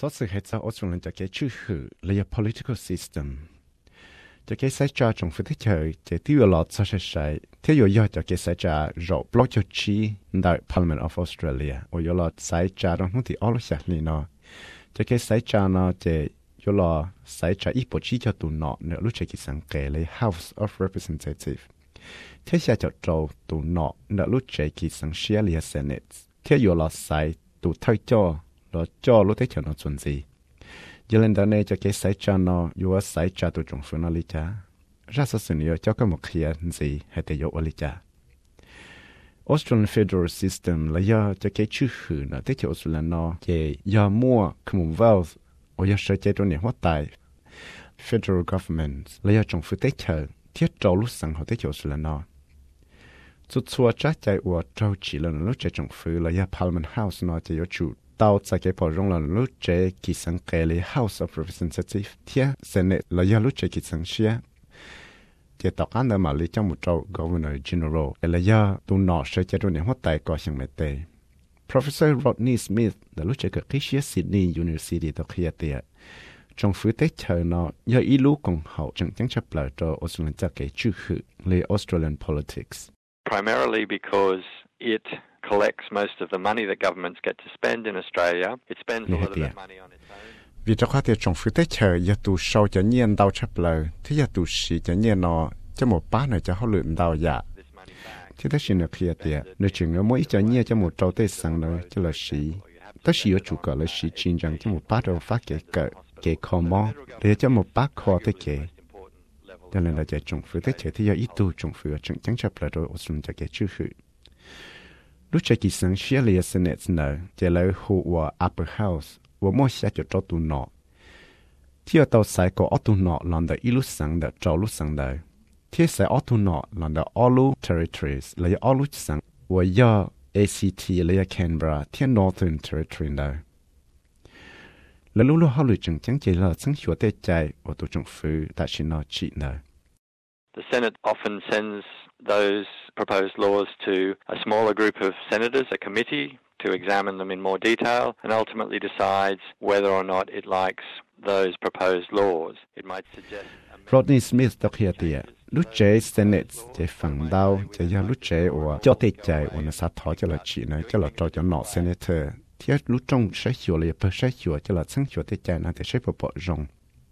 số sự hệ thống Australia cho cái chữ hữu là political system cho cái sai trò trong phương thức chơi để tiêu lọt cho sai theo dõi cho cái sai trò rồi block cho chi đại Parliament of Australia or yo lọt sai trò trong những thì all sạch này nó cho cái sai trò nó để yo lọt sai trò ít bộ chi cho tụi nó nữa lúc chơi cái sáng kể lấy House of Representatives theo sai cho tụi nó nữa lúc chơi cái sáng share lấy Senate theo yo lọt sai tụi thay cho lúc thấy cho nó chuẩn gì giờ lên đó này cho cái sai cho nó yêu sai cho tụi chúng phương nó lý cha ra số sự nhiều cho cái một khía gì hay để yêu lý cha Australian Federal System là do cho cái chữ hữu nó thấy cho Australia nó cái do mua Commonwealth ở do sở chế độ này hóa tại Federal Government là do trong phương tế chờ thiết trâu lúc sang họ thấy cho Australia nó chút xua chắc chạy của trâu chỉ là lúc chế trong phương là do Parliament House nó chỉ có chủ tao tại cái bộ rong là lúc chế kỳ sang cái lấy House of Representatives thiết Senate là do lúc chế kỳ sang xia thì tao ăn được mà lấy trong một châu Governor General là do tụi nó sẽ chế độ này hóa tại có sang mệt tệ Professor Rodney Smith là lúc chế cái xia Sydney University tao kia tiệt trong phía tây chờ nó do ý lú công hậu chẳng chấp lời cho Australian cho cái chữ hữu lấy Australian politics primarily because it collects most of the money that governments get to spend in Australia. It spends a lot of that money on its own. Vì cho khoa thì trong phía tây chờ giờ tụ sau cho nhiên đào chấp lời, thế giờ tụ sĩ cho nhiên nó cho một bát này cho họ luyện đào dạ. Thế đó là kia tiệt, nếu chừng ở mỗi cho nhiên cho một trâu tây sang nữa cho là sĩ, tất sĩ ở chủ cờ là sĩ chuyên rằng cho một bát đầu phát cái kho mò để cho một bát kho tới cái. Cho nên là chạy trong phía tây chờ thì giờ ít tụ trong phía chẳng chấp lời rồi Australia cho cái chữ hữu. Lúc chạy kỳ sáng xia lìa Senate nở, chạy lấy hữu của Upper House, và mỗi xe cho tụi nọ. Thì ở tàu xài có tụi nọ làm được ít lúc sáng được trâu lúc sáng đời. Thì xài tụi nọ làm được All Territories, lấy all lúc sáng, và do ACT lấy Canberra, thì Northern Territory đời. Là lúc họ lựa chọn chẳng chỉ là sáng hiệu tê chạy, và tụi trong phía tại xin nó trị nở. The Senate often sends those proposed laws to a smaller group of senators, a committee, to examine them in more detail and ultimately decides whether or not it likes those proposed laws. It might suggest Rodney Smith đọc hiện tiệt, lúc chế Senate chế phẳng đau, chế do lúc chế của cho tê chạy của nó sát thọ cho là chỉ này cho là cho nọ senator. Thì lúc trong sẽ hiểu là sẽ hiểu cho là sáng hiểu tê chạy nó thì sẽ bộ rong.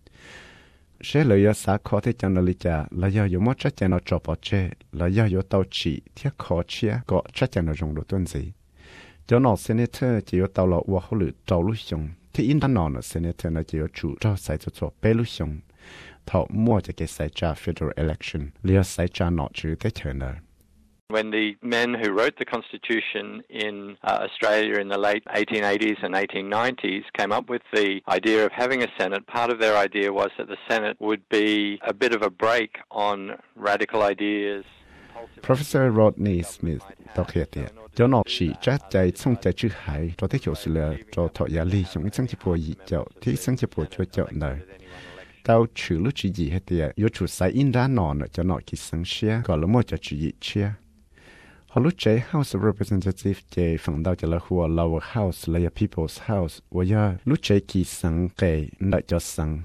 Sẽ lợi dụng xã khó thế chẳng là cha là do有么chắc chắn nó cho bỏ chế là do有tàu chỉ thiết khó chia có chắc chắn nó dùng được tuần gì cho nó senator chỉ có tàu là qua họ lựa tàu lúc xong thì in đàn nó senator nó chỉ có chủ cho sai cho bé lúc xong thọ mua cho cái sai cha federal election liệu sai cha nó chữ thế chờ nữa. When the men who wrote the Constitution in Australia in the late 1880s and 1890s came up with the idea of having a Senate, part of their idea was that the Senate would be a bit of a break on radical ideas. Professor Rodney Smith đọc hiện tiệt, cho nó chỉ trách chạy xong chạy chữ hải cho thế chỗ sự là cho thọ giá lý trong sáng chế bộ gì chậu thì sáng chế bộ cho chậu này. Tao chữ lúc chỉ gì hết tiệt, yếu chủ sai in ra nọ nữa cho nó kỳ sáng xia, gọi là một cho chữ gì chia. Họ lúc chế House of Representatives chế phẳng đào cho là hùa Lower House là People's House, và do lúc chế kỳ sáng kể nợ cho sáng.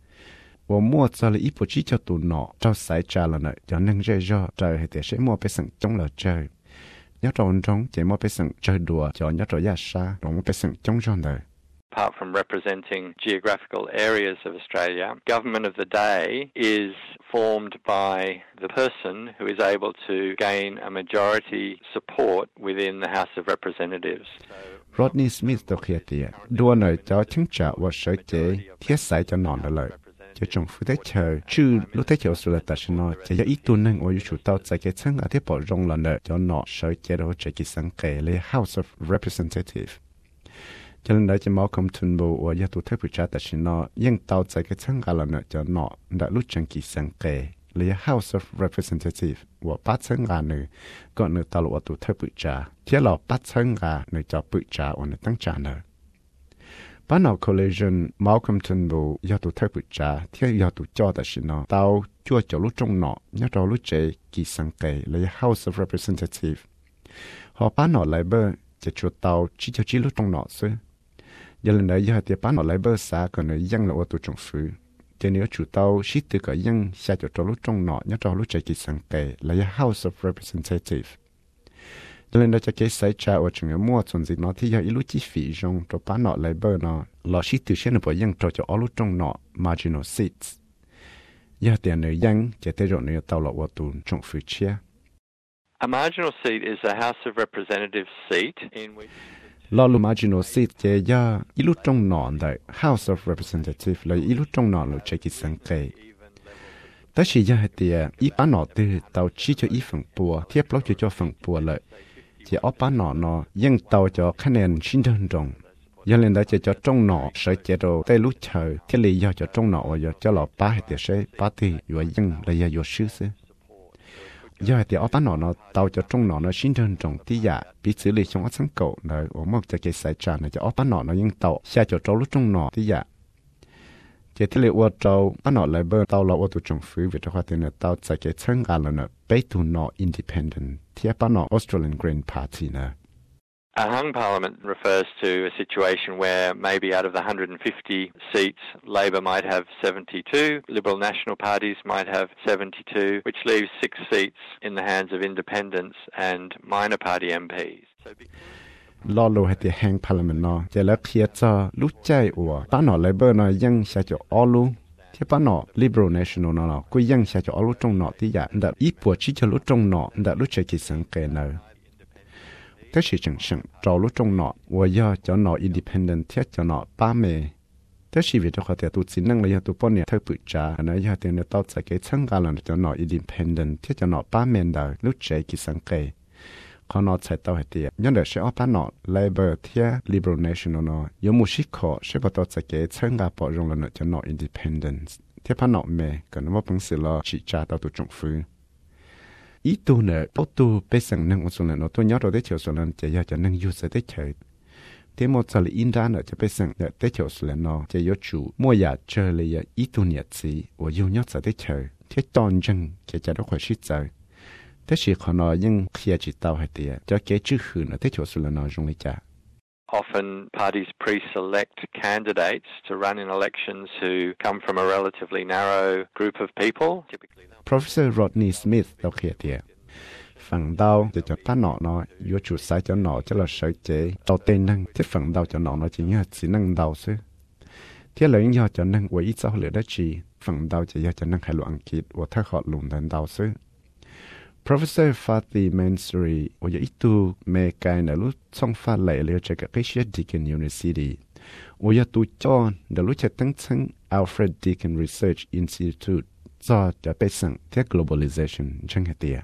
Và mua cho là ít bộ chí cho tụi nọ, cho sai trả là nợ cho nâng rê do trời hay thể sẽ mua bế sẵn trong là trời. Nhớ tròn trong chế mua bế sẵn chơi đùa cho nhớ trò giá xa, rồi mua bế sẵn trong cho nợ. Apart from representing geographical areas of Australia, government of the day is formed by the person who is able to gain a majority support within the House of Representatives. Rodney Smith đọc hiện tiệt, đua nợ cho chứng trả và sở chế thiết sai cho nọn là lợi. Cho trong phụ tế chờ, chứ lúc tế chờ sự là tại nó chỉ có ít tuần nâng ở chủ tàu tại cái chân ở thế bỏ rong là nợ cho nọ sở chế đó chạy kỳ sáng kể lấy House of Representatives. Cho nên đó chỉ máu không thun bù và gia tụ thế phụ trách tại nó nhưng tàu tại cái chân là nợ cho nọ đã lúc chẳng kỳ sáng kể lấy House of Representatives và bắt chân là nợ còn nợ tàu ở tụ thế phụ trách thế là bắt chân là nợ cho phụ trách và nợ tăng trả nợ. Ban đầu collision Malcolm Turnbull do tụ thay bụi trà, theo do tụ cho tại nó tao chua cho lúc trong nọ, nhớ cho lúc chế kỳ sang kể lấy House of Representatives. Họ bán nọ lại bơ, chỉ cho tao chỉ cho chỉ lúc trong nọ xưa. giờ lần này giờ thì bán nó lấy bơ xa còn này dân là ô tô trồng phứ cho nếu chủ tàu ship từ cái dân xa cho lúc trong nọ nhớ cho lúc chạy kỳ sang kề là House of Representatives cho nên đó cho cái sai cha ở trong mua chuẩn gì nó thì giờ ít lúc chi phí trong cho bán nó lấy bơ nó là ship từ trên bộ dân cho lúc trong nọ marginal seats giờ tiền người dân chỉ tới rồi người tàu là ô tô trồng phứ chia. A marginal seat is a House of Representatives seat in which lo lu marginal seat je ya ilu trong non da House of Representatives la ilu trong non lu che ki sang ke ta shi ya tia i pa no te tao chi cho i phần bùa thiếp lo cho phần bùa lợi chỉ ở pa no no nhưng tao choคะแนน xin đơn rộng giờ lên đó cho trong nọ sẽ chế độ tây lúc chờ cái lý do cho trong nọ và cho lọ ba hay tiệt sẽ ba thì vừa dân là giờ vừa sư sẽ giờ thì ở bán nó tàu cho trong nó xin đơn trọng tí giả bị xử lý trong sáng cầu là ở một cái sai tràn này cho ở bán nó những tàu xe cho trâu lúc trong nó tí giả chỉ thế là ở trâu bán nó lại bơ tàu là ở tụ trong phứ vì cho khoa tiền là tàu tại cái chân gà là nó bay tụ nó independent thì bán nó Australian Green Party nè. A hung parliament refers to a situation where maybe out of the 150 seats, Labor might have 72, Liberal National parties might have 72, which leaves 6 seats in the hands of independents and minor party MPs. Lo lo hati hang parliament no, je la khia cha lu chai wa pa no Labor no yang sha cho olu, thi pa no Liberal National no ku yang sha cho olu trong no ti ya nda i po chi cho lu trong no nda lu che ki sang ke no. Thế sự chẳng sẵn trâu lúc trong nọ và do cho nọ independent thiết cho nọ ba mẹ thế sự vì cho họ thể tụt xin năng là do tụt bọn này thay bự trả nó do tiền nó tao sẽ cái chân gà là cho nọ independent thiết cho nọ ba mẹ đời lúc trẻ kỳ sáng kề họ nọ sẽ tao hệ tiệt nhưng để sẽ ở ba nọ Labor thiết Liberal National nọ giống một chiếc họ sẽ bắt tao sẽ cái chân gà bỏ rong là cho nọ independent thiết ba nọ mẹ cần nó bằng sự lo chỉ trả tao tụt trọng phứ ý tu nè bố tu bây giờ năng một số lần nó tôi nhớ rồi đấy chiều số lần chỉ cho năng yêu sẽ đấy chơi thế một số lần in ra nữa cho bây giờ để đấy chiều số lần nó chỉ có chủ mua nhà chơi là ý tu nhiệt gì và yêu nhớ sẽ đấy chơi thế toàn chân chỉ cho nó khỏi shit chơi thế chỉ còn nói nhưng khi chỉ tao hay tiệt cho cái chữ hư nữa thế chiều số lần nó dùng lấy trả. Often parties pre-select candidates to run in elections who come from a relatively narrow group of people. Professor Rodney Smith đâu kia tiệt. Phần đầu thì cho ta nó yếu chủ sai cho nó cho là sở chế đầu tiên năng thế phần đầu cho nó chỉ là chỉ năng đầu chứ. Thế là do cho năng với ít sau lửa đó chỉ phần đầu chỉ do cho năng hay luận kịch và thay họ lùng đến đầu chứ. Professor Fatih Mansouri ở ít tu mẹ cái này lúc xong pha lệ liệu cho cái Deakin University. Ở tu cho đã lúc cho tăng chân Alfred Deakin Research Institute do cho bây giờ thế globalization chẳng hạn tiệt.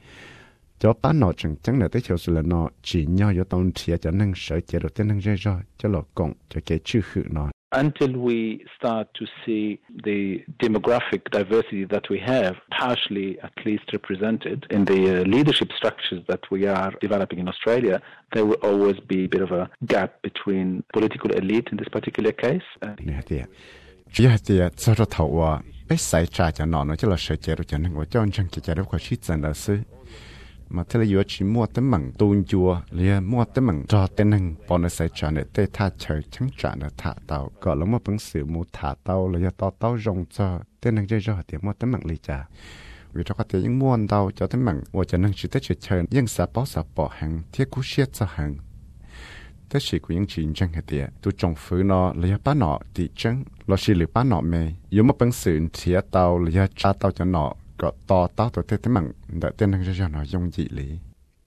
Cho bán nó chẳng là tới chiều sự là nó chỉ nhau cho tông thiệt cho năng sở chế độ tên năng dễ rồi cho lọ cộng cho cái chữ khử nó. Until we start to see the demographic diversity that we have partially at least represented in the leadership structures that we are developing in Australia, there will always be a bit of a gap between political elite in this particular case. Nè tiệt. Chỉ tiệt sau đó thầu à, bây sai trả cho nó cho là sở chế độ cho năng của cho anh chẳng chế độ của shit rằng là sư. Mà thế là yếu chỉ mua tấm bằng tôn chùa liền mua tấm bằng cho tên năng bọn nó sẽ trả để tê tha chơi chẳng trả để thả tàu gọi là một bằng sự mua thả tàu là do tàu rong cho tên năng chơi rồi thì mua tấm bằng lì trả vì cho có thể những mua tàu cho tấm bằng và cho năng chỉ tới chơi nhưng xã bỏ hàng thiết cú xiết cho hàng thế chỉ của những chuyện chẳng hề tiệt tôi trồng phứ nó là do bán nọ thì chẳng là chỉ lừa bán nọ mê yếu một bằng sự thì tàu là do trả tàu cho nọ có to tao tôi thấy mặn đã tên năng cho nó dùng gì lý.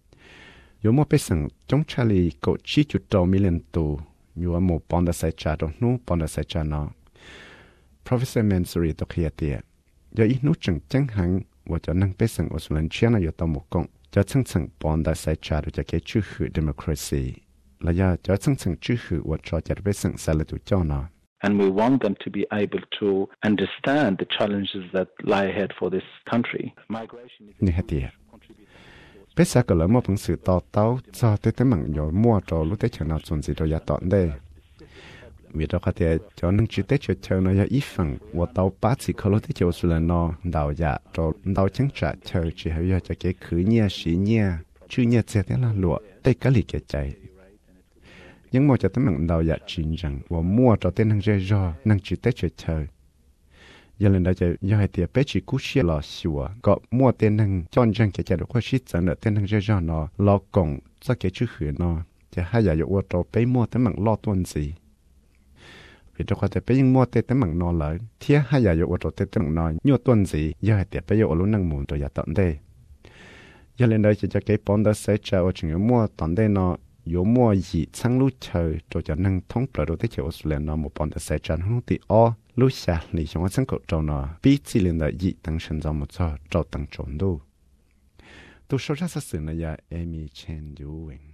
Yếu một bức ảnh trong Charlie có chỉ chút đầu million tù, yếu một bọn đã sai trả đâu nú bọn đã sai trả nó. Professor Mansouri tôi khía tiệt, yếu ít nút chẳng hạn và cho năng bức ảnh Australian China yếu tao một công, cho chẳng bọn đã sai trả được cho cái chữ hữu democracy, là do cho chẳng chữ hữu và cho bức ảnh sai là tụi cho nó. And we want them to be able to understand the challenges that lie ahead for this country. Migration is bây giờ có một phần sự tao cho tới mảng nhỏ mua cho lúc tới chờ nào chuẩn gì rồi giá tọn đây vì đó có thể cho nên chỉ tới chờ nó ít phần và tao bắt chỉ có lúc tới chờ số lần nó đào giá cho đào chứng trả chờ chỉ hay cho cái khứ nhia xí nhia chứ nhia sẽ thế là lụa tới cái lịch cái chạy nhưng mà cho tới mình đầu dạ chuyện rằng và mua cho tên năng rơi do năng chỉ tết chơi chơi giờ lần đóจะย่อยเตียเป็ดชีกุเชียรอชัวก็มั่วเต้นหนึ่งจอนจังแกจะดูว่าชิดจังเนอเต้นหนึ่งเจ้าเนาะรอกงสักแกชื่อหือเนาะจะให้อย่าอยู่ว่าโตไปมั่วแต่หมังรอต้นสีเพื่อจะก็จะไปยิงมั่วเต้แต่หมังนอนเลยเที่ยให้อย่าอยู่ว่าโตเต้แต่หมังนอนยั่วต้นสีย่อยเตียไปอยู่ลุ้นนั่งหมุนตัวอย่าตอนได้giờ lần đóจะแกปอนได้เสียใจว่าจึงมั่วตอนได้เนาะ有么以苍路车，就叫能通不了的就苏联那么帮的塞站红的哦，路下你像我参考着呢，比自然的以当身这么做，照当中度，都说这是事呢呀，艾米千有问。